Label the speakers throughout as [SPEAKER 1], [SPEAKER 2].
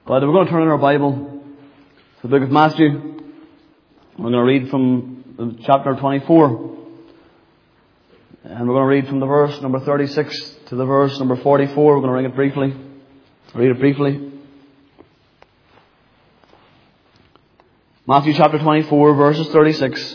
[SPEAKER 1] But we're going to turn in our Bible to the book of Matthew. We're going to read from chapter 24. And we're going to read from the verse number 36 to the verse number 44. We're going to read it briefly. Matthew chapter 24, verses 36.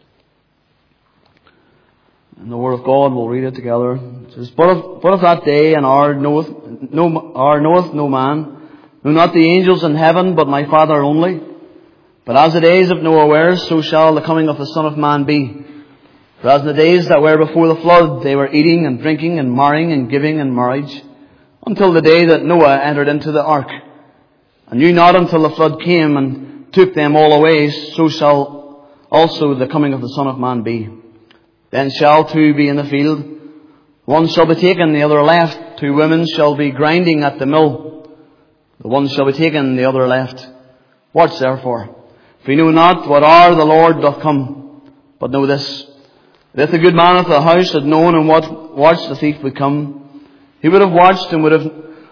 [SPEAKER 1] And the Word of God, we'll read it together. It says, But of that day and hour knoweth no man, no, not the angels in heaven, but my Father only. But as the days of Noah were, so shall the coming of the Son of Man be. For as in the days that were before the flood, they were eating and drinking and marrying and giving in marriage, until the day that Noah entered into the ark, and knew not until the flood came and took them all away, so shall also the coming of the Son of Man be. Then shall two be in the field, one shall be taken, the other left. Two women shall be grinding at the mill, the one shall be taken, the other left. Watch therefore, for you know not what hour the Lord doth come. But know this, that if the good man of the house had known in what watch the thief would come, he would have watched and would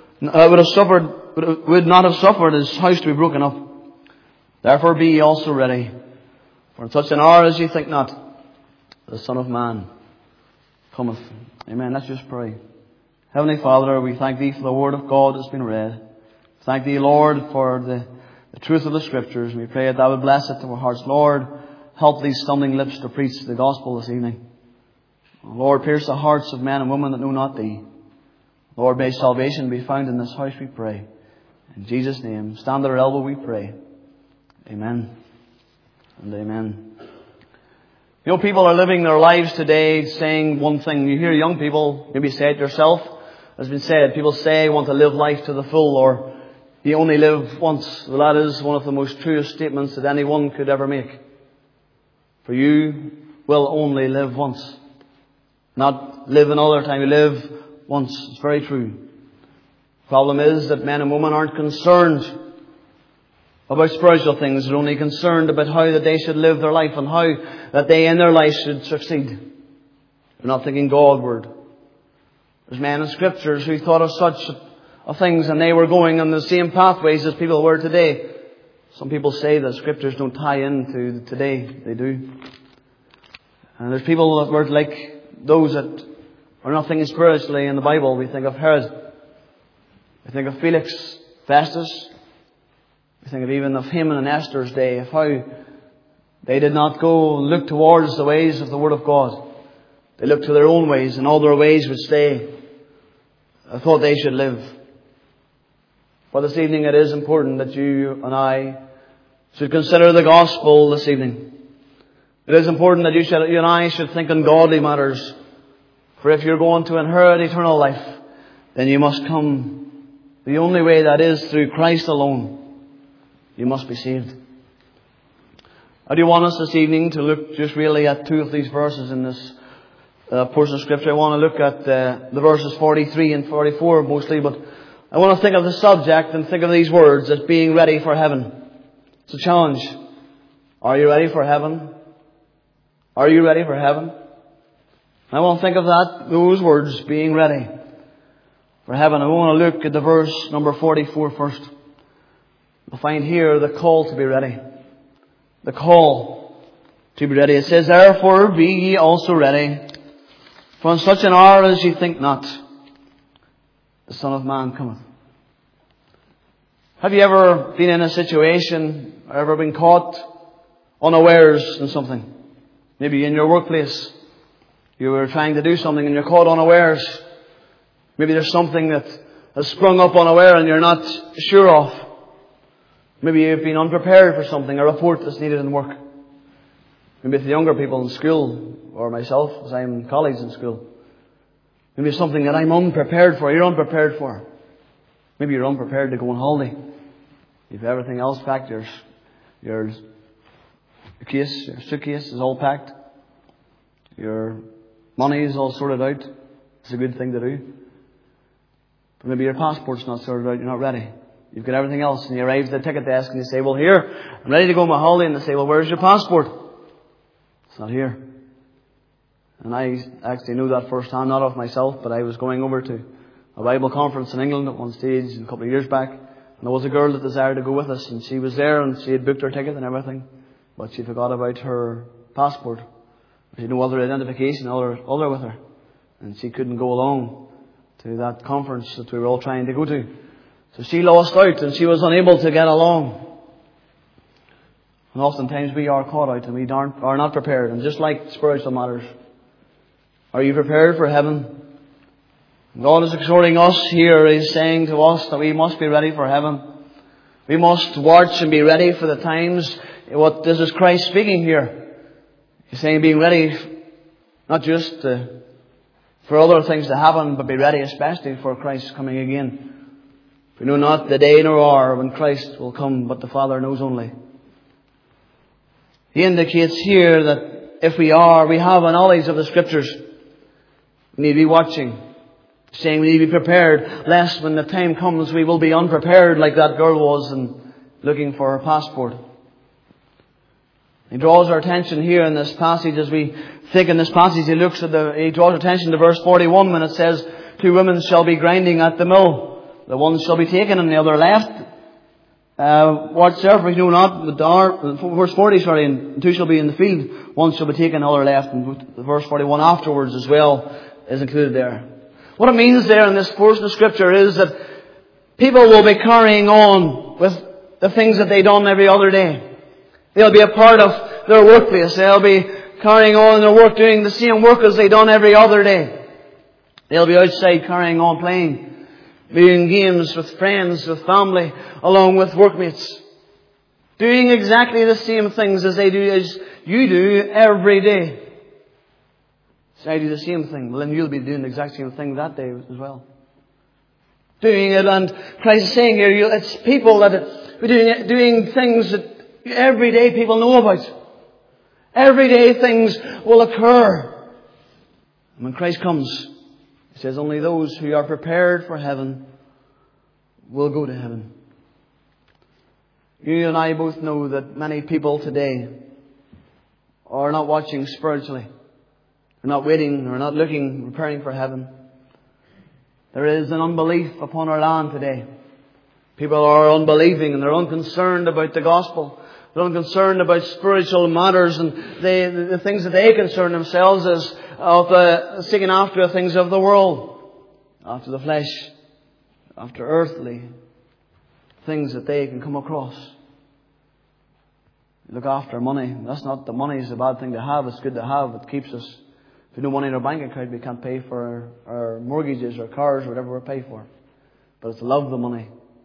[SPEAKER 1] not have suffered his house to be broken up. Therefore be ye also ready, for in such an hour as ye think not, the Son of Man cometh. Amen. Let's just pray. Heavenly Father, we thank Thee for the Word of God that's been read. Thank Thee, Lord, for the truth of the Scriptures. We pray that Thou would bless it to our hearts. Lord, help these stumbling lips to preach the gospel this evening. Lord, pierce the hearts of men and women that know not Thee. Lord, may salvation be found in this house, we pray. In Jesus' name, stand at our elbow, we pray. Amen and amen. You know, people are living their lives today saying one thing. You hear young people, maybe say it yourself, as has been said. People say, want to live life to the full, or you only live once. Well, that is one of the most truest statements that anyone could ever make. For you will only live once. Not live another time, you live once. It's very true. The problem is that men and women aren't concerned about spiritual things. They're only concerned about how that they should live their life and how that they in their life should succeed. They're not thinking Godward. There's men in Scriptures who thought of such of things, and they were going on the same pathways as people were today. Some people say that Scriptures don't tie into today. They do. And there's people that were like those that are nothing spiritually in the Bible. We think of Herod. We think of Felix, Festus. We think even of Haman and Esther's day, of how they did not go and look towards the ways of the Word of God. They looked to their own ways, and all their ways would stay. I thought they should live. But this evening it is important that you and I should consider the gospel this evening. It is important that you and I should think on godly matters. For if you're going to inherit eternal life, then you must come the only way, that is through Christ alone. You must be saved. I do want us this evening to look just really at two of these verses in this portion of Scripture. I want to look at the verses 43 and 44 mostly, but I want to think of the subject and think of these words as being ready for heaven. It's a challenge. Are you ready for heaven? Are you ready for heaven? I want to think of those words, being ready for heaven. I want to look at the verse number 44 first. We'll find here the call to be ready. The call to be ready. It says, Therefore be ye also ready, for in such an hour as ye think not, the Son of Man cometh. Have you ever been in a situation, or ever been caught unawares in something? Maybe in your workplace, you were trying to do something and you're caught unawares. Maybe there's something that has sprung up unaware and you're not sure of. Maybe you've been unprepared for something, a report that's needed in work. Maybe it's the younger people in school, or myself, as I'm in college in school. Maybe it's something that I'm unprepared for, you're unprepared for. Maybe you're unprepared to go on holiday. You've everything else packed. Your suitcase is all packed. Your money is all sorted out. It's a good thing to do. But maybe your passport's not sorted out, you're not ready. You've got everything else, and you arrive at the ticket desk and you say, well, here, I'm ready to go on my holiday. And they say, well, where's your passport? It's not here. And I actually knew that firsthand, not of myself, but I was going over to a Bible conference in England at one stage a couple of years back. And there was a girl that desired to go with us, and she was there, and she had booked her ticket and everything, but she forgot about her passport. She had no other identification other with her, and she couldn't go along to that conference that we were all trying to go to. So she lost out, and she was unable to get along. And oftentimes we are caught out, and we are not prepared. And just like spiritual matters, are you prepared for heaven? God is exhorting us here. He's saying to us that we must be ready for heaven. We must watch and be ready for the times. This is Christ speaking here. He's saying being ready, not just for other things to happen, but be ready especially for Christ coming again. We know not the day nor hour when Christ will come, but the Father knows only. He indicates here that if we have a knowledge of the Scriptures, we need to be watching. Saying we need to be prepared, lest when the time comes we will be unprepared like that girl was and looking for her passport. He draws our attention here in this passage as we think in this passage. He draws attention to verse 41 when it says, 2 women shall be grinding at the mill. The one shall be taken and the other left. Whatsoever we know not, verse 40, and 2 shall be in the field. One shall be taken, the other left. And verse 41 afterwards as well is included there. What it means there in this portion of Scripture is that people will be carrying on with the things that they've done every other day. They'll be a part of their workplace. They'll be carrying on their work, doing the same work as they've done every other day. They'll be outside carrying on playing, doing games with friends, with family, along with workmates. Doing exactly the same things as you do every day. So I do the same thing. Well, then you'll be doing the exact same thing that day as well. Doing it, and Christ is saying here, it's people that are doing things that every day people know about. Every day things will occur. And when Christ comes, He says only those who are prepared for heaven will go to heaven. You and I both know that many people today are not watching spiritually. They're not waiting, they're not looking, preparing for heaven. There is an unbelief upon our land today. People are unbelieving and they're unconcerned about the gospel. They're unconcerned about spiritual matters, and the things that they concern themselves is of seeking after the things of the world, after the flesh, after earthly things that they can come across. Look after money. That's not the money is a bad thing to have. It's good to have. It keeps us. If we have no money in our bank account, we can't pay for our mortgages or cars or whatever we pay for. But it's to love the money.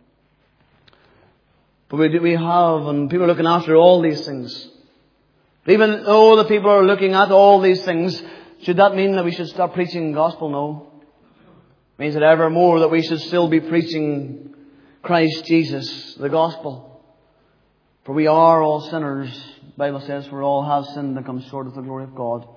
[SPEAKER 1] But we have, and people are looking after all these things. Even though the people are looking at all these things, should that mean that we should stop preaching the gospel? No. It means that evermore that we should still be preaching Christ Jesus, the gospel. For we are all sinners. The Bible says, for all have sinned and come short of the glory of God.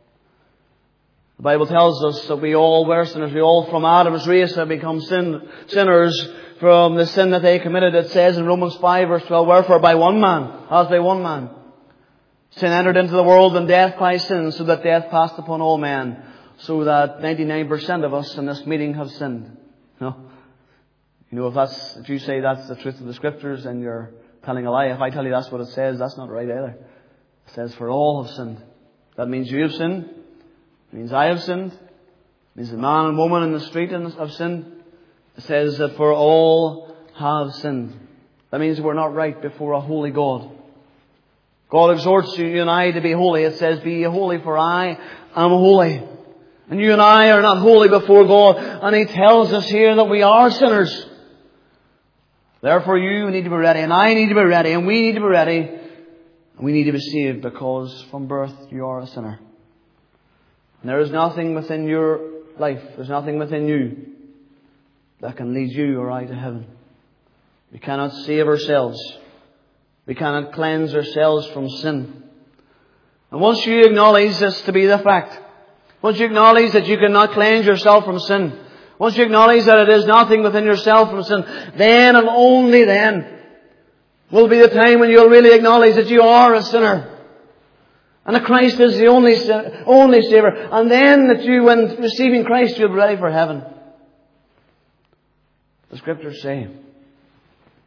[SPEAKER 1] The Bible tells us that we all were sinners. We all from Adam's race have become sinners from the sin that they committed. It says in Romans 5 verse 12, wherefore by one man, as by one man, sin entered into the world, and death by sin, so that death passed upon all men, so that 99% of us in this meeting have sinned. No? You know, if you say that's the truth of the Scriptures, then you're telling a lie. If I tell you that's what it says, that's not right either. It says for all have sinned. That means you have sinned. It means I have sinned. It means the man and woman in the street have sinned. It says that for all have sinned. That means we're not right before a holy God. God exhorts you and I to be holy. It says, be ye holy, for I am holy. And you and I are not holy before God. And He tells us here that we are sinners. Therefore you need to be ready, and I need to be ready, and we need to be ready. And we need to be saved, because from birth you are a sinner. And there is nothing within your life, there's nothing within you that can lead you or I to heaven. We cannot save ourselves. We cannot cleanse ourselves from sin. And once you acknowledge this to be the fact, once you acknowledge that you cannot cleanse yourself from sin, once you acknowledge that it is nothing within yourself from sin, then and only then will be the time when you'll really acknowledge that you are a sinner. And that Christ is the only Savior. And then that you, when receiving Christ, you'll be ready for heaven. The Scriptures say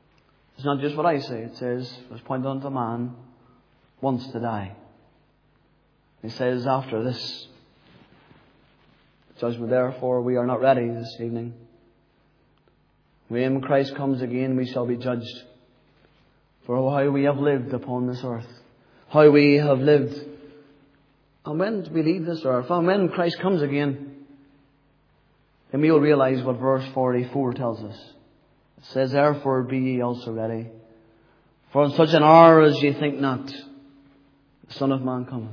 [SPEAKER 1] It's not just what I say. It says, it was pointed unto man once to die. He says after this judgment, therefore, we are not ready this evening. When Christ comes again, we shall be judged for how we have lived upon this earth. How we have lived. And when we leave this earth, and when Christ comes again, then we will realize what verse 44 tells us. It says, therefore be ye also ready, for in such an hour as ye think not, the Son of Man cometh.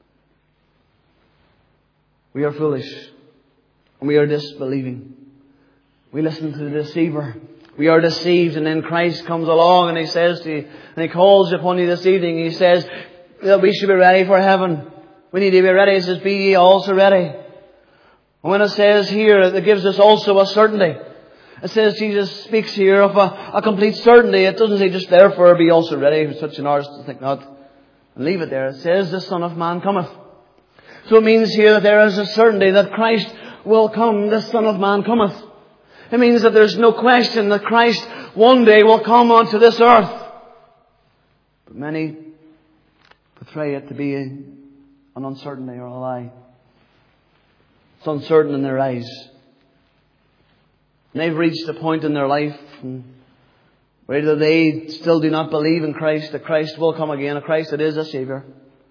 [SPEAKER 1] We are foolish, and we are disbelieving. We listen to the deceiver. We are deceived, and then Christ comes along and He says to you, and He calls upon you this evening. He says that we should be ready for heaven. We need to be ready. He says, be ye also ready. And when it says here, it gives us also a certainty. It says Jesus speaks here of a complete certainty. It doesn't say just therefore be also ready for such an hour as to think not. And leave it there. It says the Son of Man cometh. So it means here that there is a certainty that Christ will come. The Son of Man cometh. It means that there's no question that Christ one day will come onto this earth. But many portray it to be an uncertainty or a lie. It's uncertain in their eyes. And they've reached a point in their life where they still do not believe in Christ, that Christ will come again, a Christ that is a Saviour.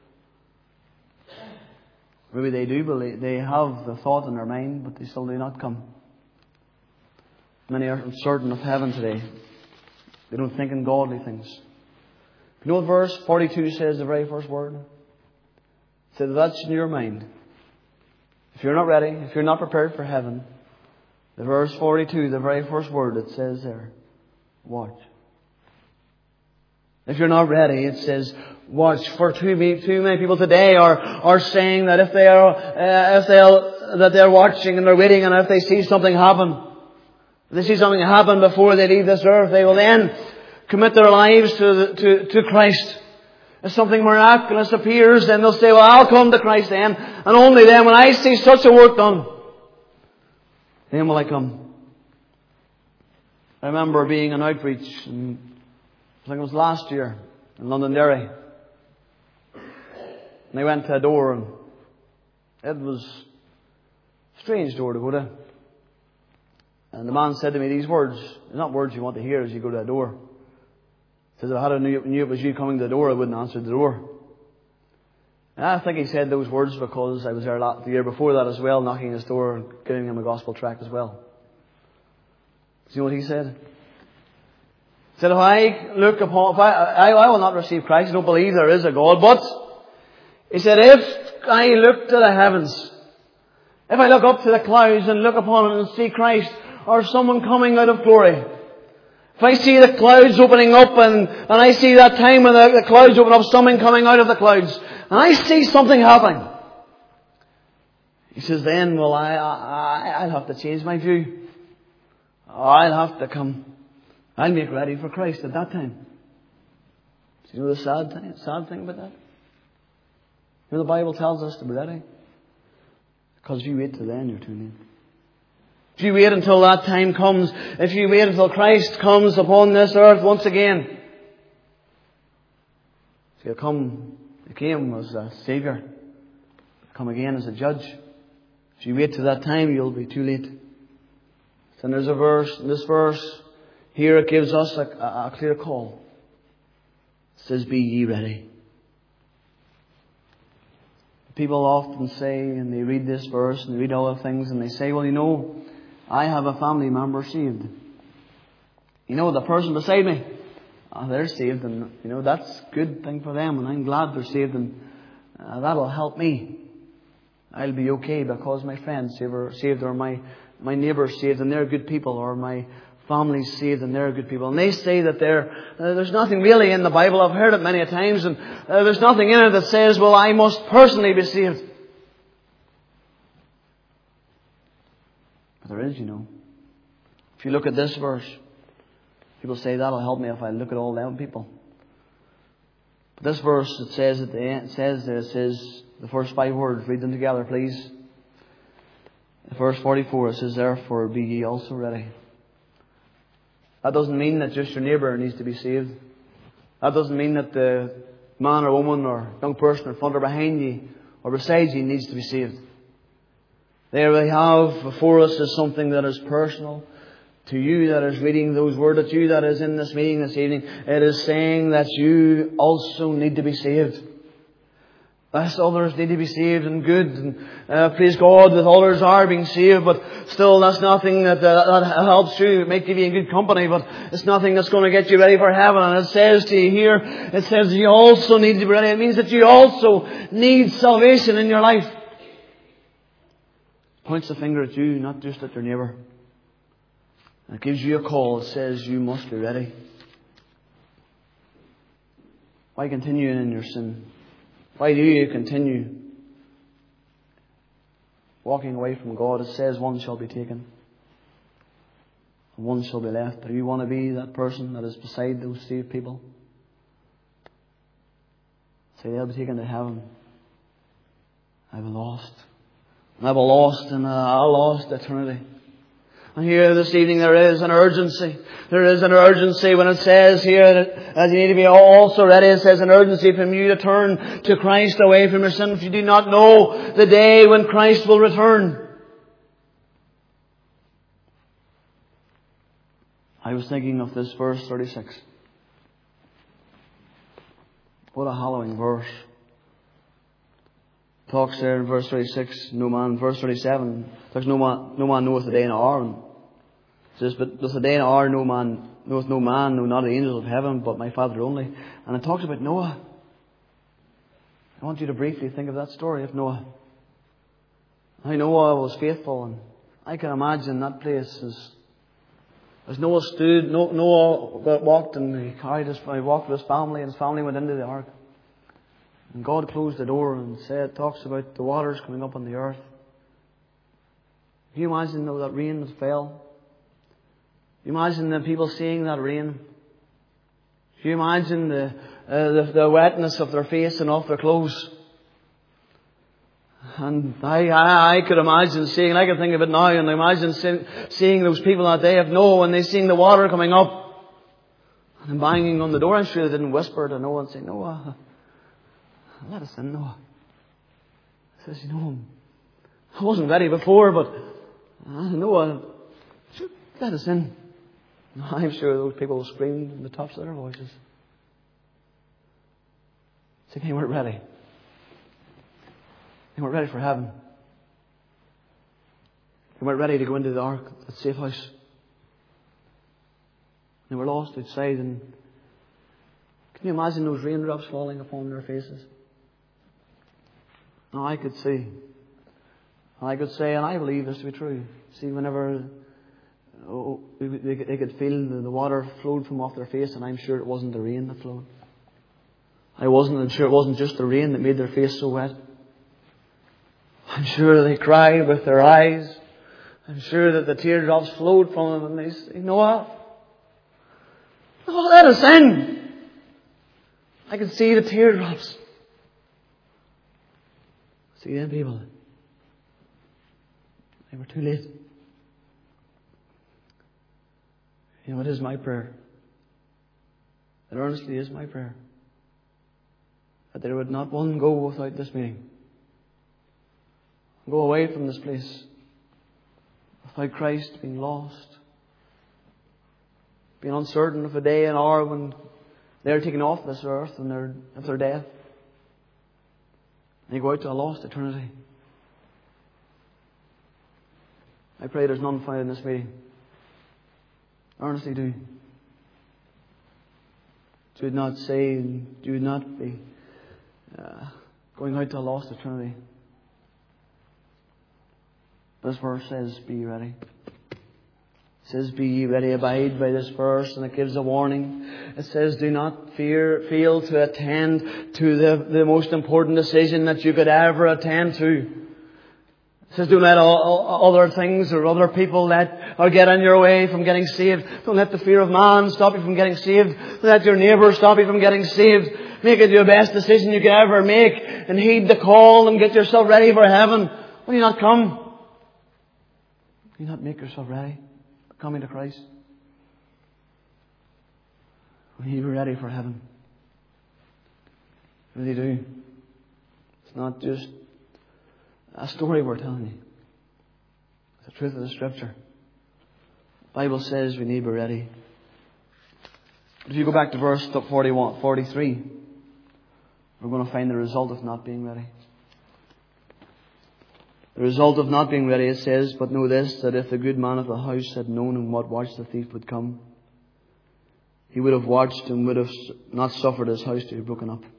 [SPEAKER 1] Maybe they do believe, they have the thought in their mind, but they still do not come. Many are uncertain of heaven today. They don't think in godly things. You know what verse 42 says, the very first word? It says that's in your mind. If you're not ready, if you're not prepared for heaven, the verse 42, the very first word it says there, watch. If you're not ready, it says watch. For too many people today are saying that if they're watching and they're waiting, and if they see something happen, if they see something happen before they leave this earth, they will then commit their lives to Christ. If something miraculous appears, then they'll say, well, I'll come to Christ then, and only then, when I see such a work done, then will I come. I remember being in outreach, I think it was last year, in Londonderry. And I went to a door, and it was a strange door to go to. And the man said to me these words, they're not words you want to hear as you go to a door. He says, if I knew it was you coming to the door, I wouldn't answer the door. And I think he said those words because I was there the year before that as well, knocking his door and giving him a gospel tract as well. Do you know what he said? He said, if I look upon, I will not receive Christ, I don't believe there is a God, but he said, if I look to the heavens, if I look up to the clouds and look upon it and see Christ or someone coming out of glory, if I see the clouds opening up and I see that time when the clouds open up, someone coming out of the clouds, and I see something happening, he says, then will I'll have to change my view. I'll have to come. I'll make ready for Christ at that time. Do you know the sad thing about that? You know the Bible tells us to be ready. Because if you wait till then, you're too late. If you wait until that time comes, if you wait until Christ comes upon this earth once again, He'll come. He came as a Saviour. He'll come again as a Judge. If you wait till that time, you'll be too late. Then there's a verse, in this verse, here it gives us a clear call. It says, be ye ready. People often say, and they read this verse and they read other things, and they say, well, you know, I have a family member saved. You know, the person beside me, they're saved, and you know, that's a good thing for them, and I'm glad they're saved, and that'll help me. I'll be okay because my friend's saved, or my neighbour's saved, and they're good people, or my family's saved and they're good people. And they say that there's nothing really in the Bible. I've heard it many a times, and there's nothing in it that says, well, I must personally be saved. But there is, you know. If you look at this verse, people say that'll help me if I look at all them people. But this verse, it says at the end, it says the first 5 words. Read them together, please. In verse 44, it says, therefore be ye also ready. That doesn't mean that just your neighbour needs to be saved. That doesn't mean that the man or woman or young person in front or behind you or beside you needs to be saved. There we have before us is something that is personal to you that is reading those words, to you that is in this meeting this evening. It is saying that you also need to be saved. Yes, others need to be saved and good, and praise God that others are being saved, but still that's nothing that helps you. It might give you in good company, but it's nothing that's going to get you ready for heaven. And it says to you here, it says you also need to be ready. It means that you also need salvation in your life. It points the finger at you, not just at your neighbour. It gives you a call. It says you must be ready. Why continue in your sin? Why do you continue walking away from God? It says one shall be taken and one shall be left. Do you want to be that person that is beside those saved people? Say they'll be taken to heaven. I was lost. I was lost in a lost eternity. And here this evening there is an urgency. There is an urgency when it says here that you need to be also ready. It says an urgency from you to turn to Christ away from your sin. If you do not know the day when Christ will return. I was thinking of this verse 36. What a hallowing verse. Talks there in verse 36, no man. Verse 37, talks no man knoweth the day and hour. And it says, but doth the day and hour no man knoweth no man, no not the angels of heaven, but my Father only. And it talks about Noah. I want you to briefly think of that story of Noah. How Noah was faithful, and I can imagine that place as Noah stood. Noah walked and he walked with his family, and his family went into the ark. And God closed the door and talks about the waters coming up on the earth. Can you imagine though that rain that fell? Can you imagine the people seeing that rain? Can you imagine the wetness of their face and off their clothes? And I could imagine seeing, I can think of it now, and I imagine seeing those people that day of Noah when they seen the water coming up and banging on the door. I'm sure they didn't whisper to Noah and say, Noah, let us in, Noah. He says, I wasn't ready before, but Noah, let us in. I'm sure those people screamed in the tops of their voices. Saying, they weren't ready. They weren't ready for heaven. They weren't ready to go into the ark, that safe house. They were lost outside, and can you imagine those raindrops falling upon their faces? Now I could say, and I believe this to be true. See, whenever they could feel the water flowed from off their face, and I'm sure it wasn't the rain that flowed. I'm sure it wasn't just the rain that made their face so wet. I'm sure they cried with their eyes. I'm sure that the teardrops flowed from them, and they say, Noah, let us in. I could see the teardrops. See them people. They were too late. You know, it is my prayer. It earnestly is my prayer that there would not one go without this meeting. Go away from this place without Christ, being lost, being uncertain of a day and hour when they're taken off this earth and if they're dead. And they go out to a lost eternity. I pray there's none found in this meeting. I earnestly do. Do not say, do not be going out to a lost eternity. This verse says, be ye ready. It says, be ye ready, abide by this verse, and it gives a warning. It says, do not fail to attend to the most important decision that you could ever attend to. It says, don't let all other things or other people get in your way from getting saved. Don't let the fear of man stop you from getting saved. Don't let your neighbour stop you from getting saved. Make it your best decision you could ever make, and heed the call and get yourself ready for heaven. Will you not come? Will you not make yourself ready? Coming to Christ. We need to be ready for heaven. We really do. It's not just a story we're telling you. It's the truth of the Scripture. The Bible says we need to be ready. If you go back to verse 43, we're going to find the result of not being ready. The result of not being ready, it says, but know this, that if the good man of the house had known in what watch the thief would come, he would have watched and would have not suffered his house to be broken up.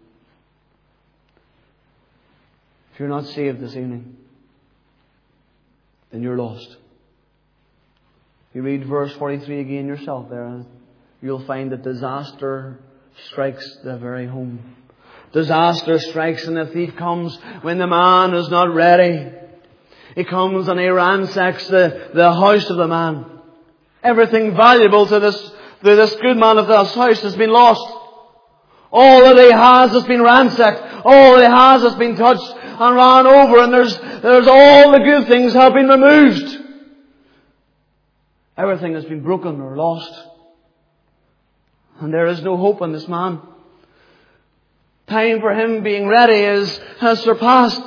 [SPEAKER 1] If you're not saved this evening, then you're lost. You read verse 43 again yourself there, and you'll find that disaster strikes the very home. Disaster strikes and the thief comes when the man is not ready. He comes and he ransacks the house of the man. Everything valuable to this good man of this house has been lost. All that he has been ransacked. All that he has been touched and ran over, and there's all the good things have been removed. Everything has been broken or lost. And there is no hope in this man. Time for him being ready has surpassed.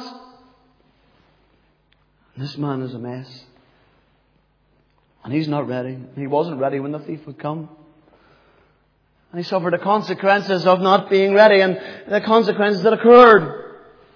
[SPEAKER 1] This man is a mess. And he's not ready. He wasn't ready when the thief would come. And he suffered the consequences of not being ready and the consequences that occurred.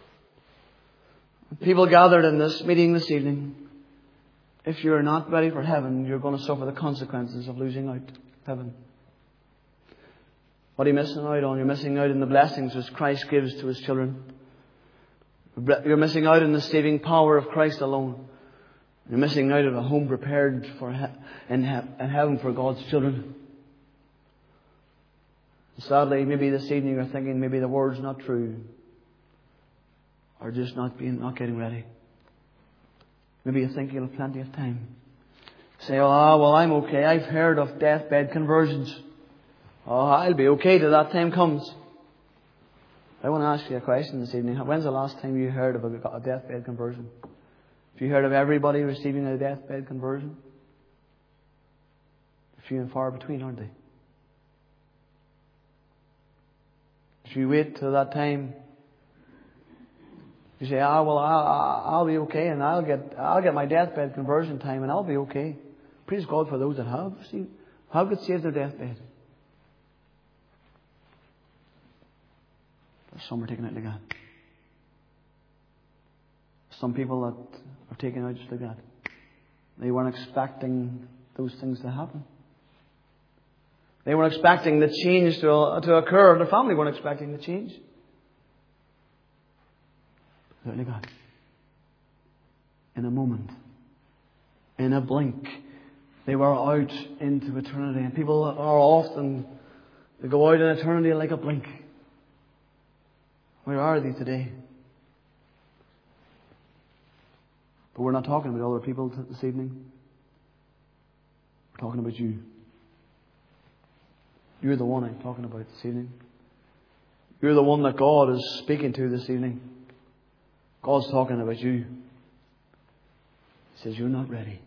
[SPEAKER 1] People gathered in this meeting this evening. If you're not ready for heaven, you're going to suffer the consequences of losing out heaven. What are you missing out on? You're missing out on the blessings which Christ gives to His children. You're missing out on the saving power of Christ alone. You're missing out on a home prepared in heaven for God's children. Sadly, maybe this evening you're thinking maybe the word's not true, or just not getting ready. Maybe you think you'll have plenty of time. Say, well, I'm okay. I've heard of deathbed conversions. I'll be okay till that time comes. I want to ask you a question this evening. When's the last time you heard of a deathbed conversion? Have you heard of everybody receiving a deathbed conversion? Few and far between, aren't they? If you wait till that time, you say, I'll be okay, and I'll get my deathbed conversion time, and I'll be okay. Praise God for those that have got saved their deathbed. Some are taken out like that. Some people that are taken out just like that. They weren't expecting those things to happen. They weren't expecting the change to occur. Their family weren't expecting the change. Like that. In a moment. In a blink. They were out into eternity. And people are often, they go out in eternity like a blink. Where are they today? But we're not talking about other people this evening. We're talking about you. You're the one I'm talking about this evening. You're the one that God is speaking to this evening. God's talking about you. He says, you're not ready.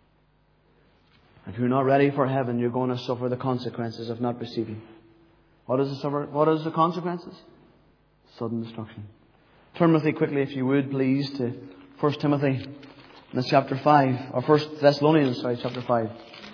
[SPEAKER 1] If you're not ready for heaven, you're going to suffer the consequences of not receiving. What is the consequences? Sudden destruction. Turn with me quickly, if you would, please, to 1 Timothy, in chapter 5, or 1 Thessalonians, chapter 5.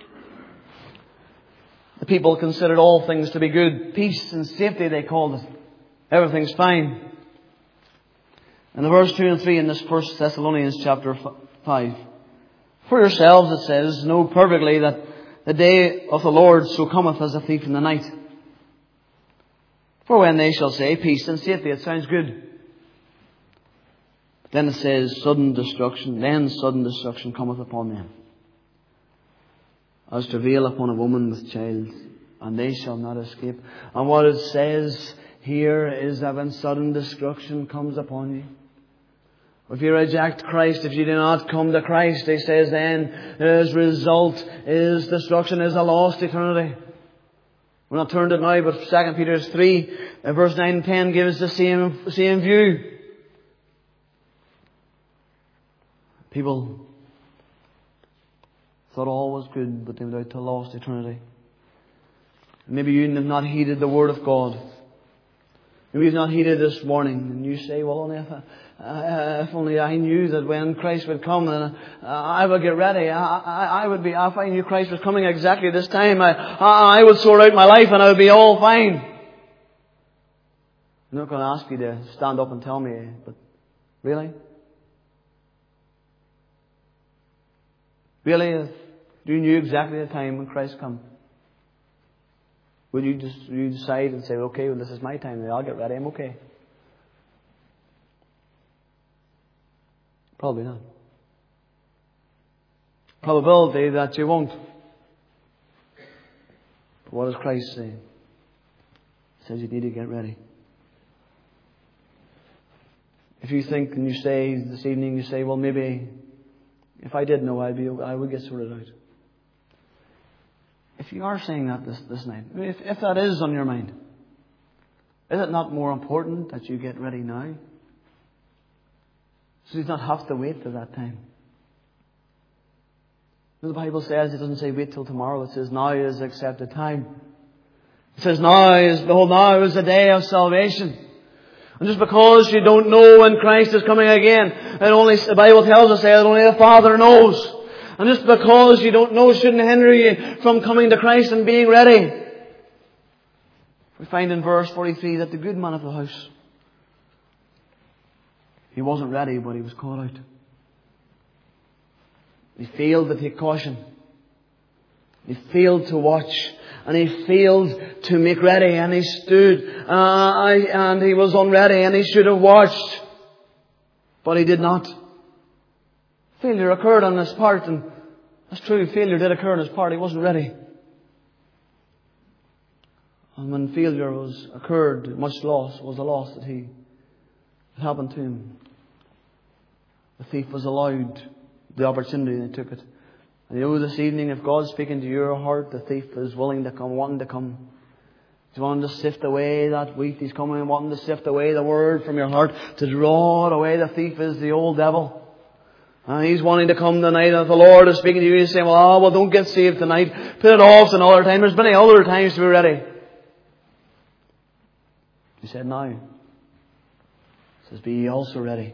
[SPEAKER 1] The people considered all things to be good. Peace and safety, they called it. Everything's fine. And the verse 2 and 3 in this 1 Thessalonians chapter 5. For yourselves, it says, know perfectly that the day of the Lord so cometh as a thief in the night. For when they shall say peace and safety, it sounds good. But then it says sudden destruction. Then sudden destruction cometh upon them. As travail upon a woman with child, and they shall not escape. And what it says here is that when sudden destruction comes upon you, if you reject Christ, if you do not come to Christ, he says then his result is destruction, is a lost eternity. We're not turned it now, but 2 Peter 3, verse 9 and 10 gives the same view. People thought all was good, but they went out to lost eternity. Maybe you have not heeded the Word of God. Maybe you've not heeded this morning, and you say, well, only if only I knew that when Christ would come, and I would get ready. If I knew Christ was coming exactly this time, I would sort out my life and I would be all fine. I'm not going to ask you to stand up and tell me, but really? Really, if you knew exactly the time when Christ comes, would you decide and say, okay, well, this is my time, I'll get ready, I'm okay? Probably not. Probability that you won't. But what does Christ say? He says you need to get ready. If you think and you say this evening, you say, well, maybe if I did know, I would get sorted out. If you are saying that this night, if that is on your mind, is it not more important that you get ready now? So you don't have to wait till that time. The Bible says, it doesn't say wait till tomorrow. It says now is the accepted time. It says behold, now is the day of salvation. And just because you don't know when Christ is coming again, the Bible tells us that only the Father knows. And just because you don't know shouldn't hinder you from coming to Christ and being ready. We find in verse 43 that the good man of the house, he wasn't ready, but he was caught out. He failed to take caution. He failed to watch. And he failed to make ready. And he stood. And he was unready. And he should have watched. But he did not. Failure occurred on his part. And that's true. Failure did occur on his part. He wasn't ready. And when failure occurred, much loss was the loss that happened to him. The thief was allowed the opportunity and he took it. And you know, this evening, if God's speaking to your heart, the thief is willing to come, wanting to come. He's wanting to sift away that wheat. He's coming and wanting to sift away the word from your heart, to draw it away. The thief is the old devil. And he's wanting to come tonight. And if the Lord is speaking to you, he's saying, well, don't get saved tonight. Put it off to another time. There's many other times to be ready. He said, now. He says, be ye also ready.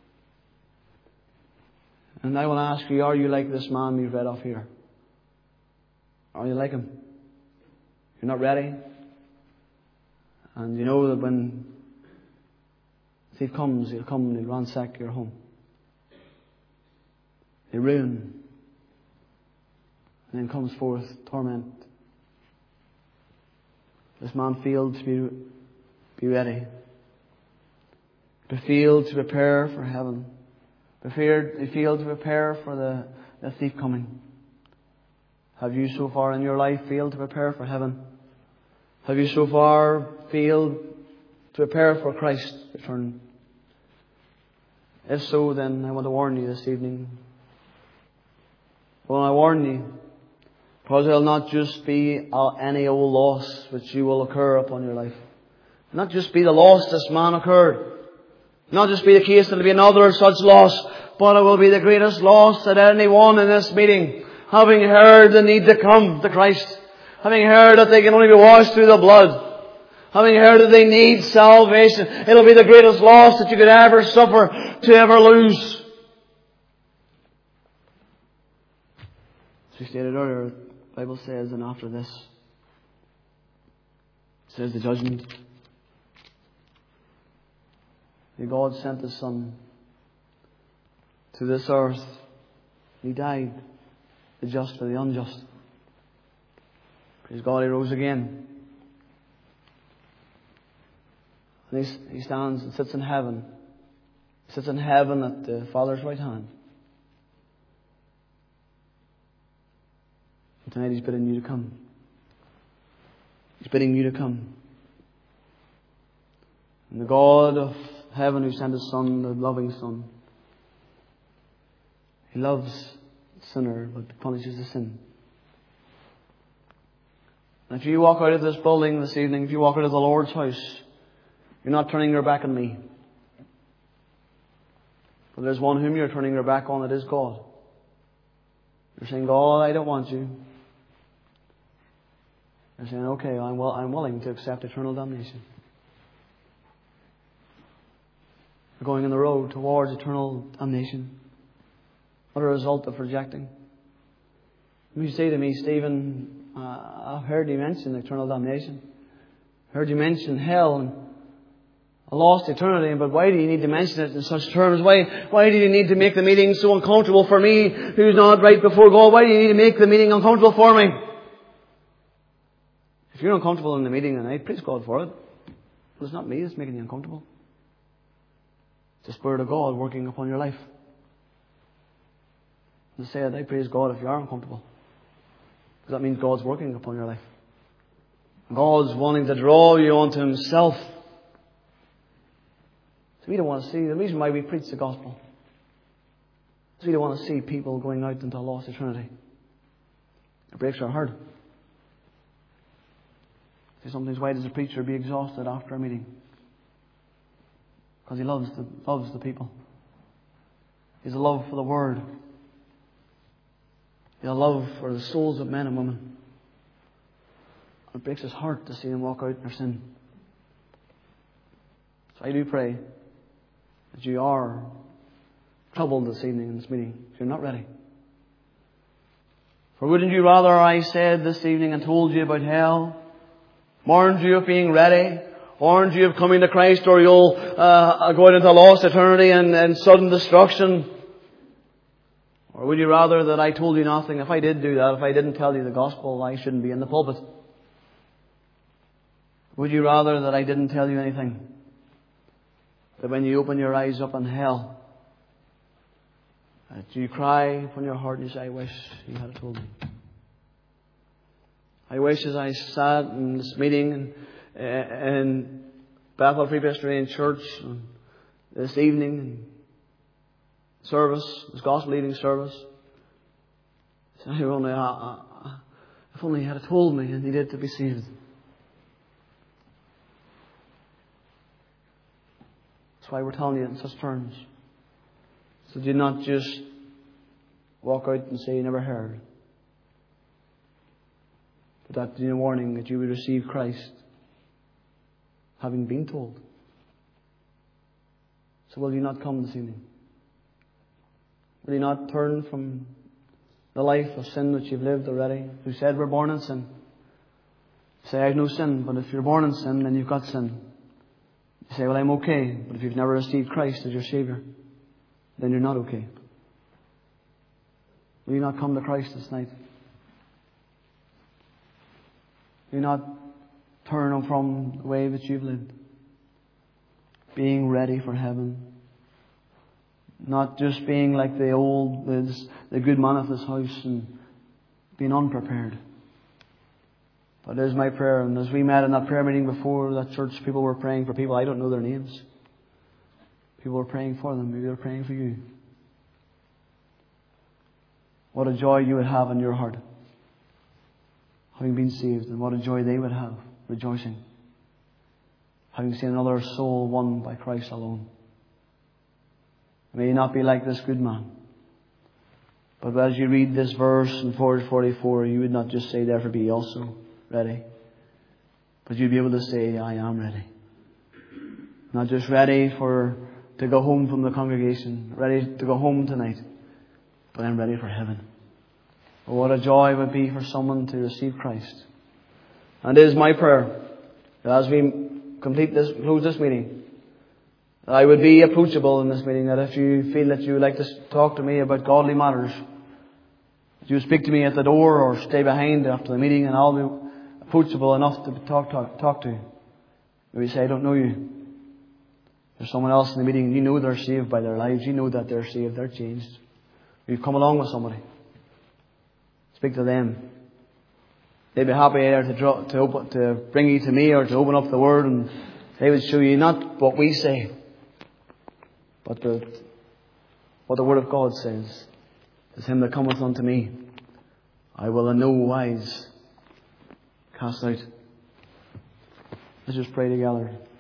[SPEAKER 1] And I will ask you, are you like this man we've read off here? Are you like him? You're not ready? And you know that when the thief comes, he'll come and he'll ransack your home. He'll ruin. And then comes forth torment. This man failed to be ready. He failed to prepare for heaven. He failed to prepare for the thief coming. Have you so far in your life failed to prepare for heaven? Have you so far failed to prepare for Christ's return? If so, then I want to warn you this evening. Well, I warn you, because it will not just be any old loss which you will occur upon your life. Not just be the loss this man occurred. Not just be the case that there will be another such loss, but it will be the greatest loss that anyone in this meeting, having heard the need to come to Christ, having heard that they can only be washed through the blood, having heard that they need salvation, it will be the greatest loss that you could ever suffer, to ever lose. As we stated earlier, the Bible says, and after this, it says the judgment. God sent His Son to this earth. He died, the just for the unjust. Praise God, He rose again. And He stands and sits in heaven. He sits in heaven at the Father's right hand. And tonight He's bidding you to come. He's bidding you to come. And the God of heaven who sent His Son, the loving Son, He loves the sinner but punishes the sin. And if you walk out of this building this evening, if you walk out of the Lord's house, you're not turning your back on me. But there's one whom you're turning your back on, it is God. You're saying, God, I don't want you. You're saying, okay, I'm willing to accept eternal damnation. You're going on the road towards eternal damnation. What a result of rejecting. You say to me, Stephen, I've heard you mention eternal damnation. I heard you mention hell and a lost eternity, but why do you need to mention it in such terms? Why do you need to make the meeting so uncomfortable for me, who's not right before God? Why do you need to make the meeting uncomfortable for me? If you're uncomfortable in the meeting tonight, praise God for it. But it's not me that's making you uncomfortable. It's the Spirit of God working upon your life. As I said, I praise God if you are uncomfortable. Because that means God's working upon your life. God's wanting to draw you onto Himself. So we don't want to see, the reason why we preach the gospel is we don't want to see people going out into a lost eternity. It breaks our heart. See, sometimes why does a preacher be exhausted after a meeting? Because he loves the people. He has a love for the Word. He has a love for the souls of men and women. It breaks his heart to see them walk out in their sin. So I do pray that you are troubled this evening in this meeting. If you're not ready. For wouldn't you rather I said this evening and told you about hell, warned you of being ready, warned you of coming to Christ, or you'll go out into lost eternity and sudden destruction? Or would you rather that I told you nothing? If I did do that, if I didn't tell you the gospel, I shouldn't be in the pulpit. Would you rather that I didn't tell you anything? That when you open your eyes up in hell, that you cry upon your heart and you say, I wish you had told me. I wish as I sat in this meeting in Bethel Presbyterian Church this evening, service, this gospel leading service, if only he had told me I needed to be saved. That's why we're telling you in such terms. So do not just walk out and say you never heard. But that in a warning that you would receive Christ, having been told. So will you not come this evening? Will you not turn from the life of sin that you've lived already? Who said we're born in sin? Say, I have no sin, but if you're born in sin, then you've got sin. You say, well, I'm okay, but if you've never received Christ as your Saviour, then you're not okay. Will you not come to Christ this night? Will you not turn from the way that you've lived? Being ready for heaven. Not just being like the good man of this house and being unprepared. But it is my prayer, and as we met in that prayer meeting before that church, people were praying for people. I don't know their names. People were praying for them. Maybe they were praying for you. What a joy you would have in your heart, having been saved, and what a joy they would have, rejoicing, having seen another soul won by Christ alone. May you not be like this good man. But as you read this verse in 444, you would not just say, therefore be also ready. But you'd be able to say, I am ready. Not just ready to go home from the congregation, ready to go home tonight, but I'm ready for heaven. Oh, what a joy it would be for someone to receive Christ. And it is my prayer that as we close this meeting, that I would be approachable in this meeting, that if you feel that you would like to talk to me about godly matters, that you speak to me at the door or stay behind after the meeting, and I'll be approachable enough to talk to. Maybe say, I don't know you. There's someone else in the meeting, you know they're saved by their lives. You know that they're saved, they're changed. You've come along with somebody. Speak to them. They'd be happy either to bring you to me or to open up the Word, and they would show you not what we say, but what the Word of God says. It's him that cometh unto me, I will in no wise cast out. Let's just pray together.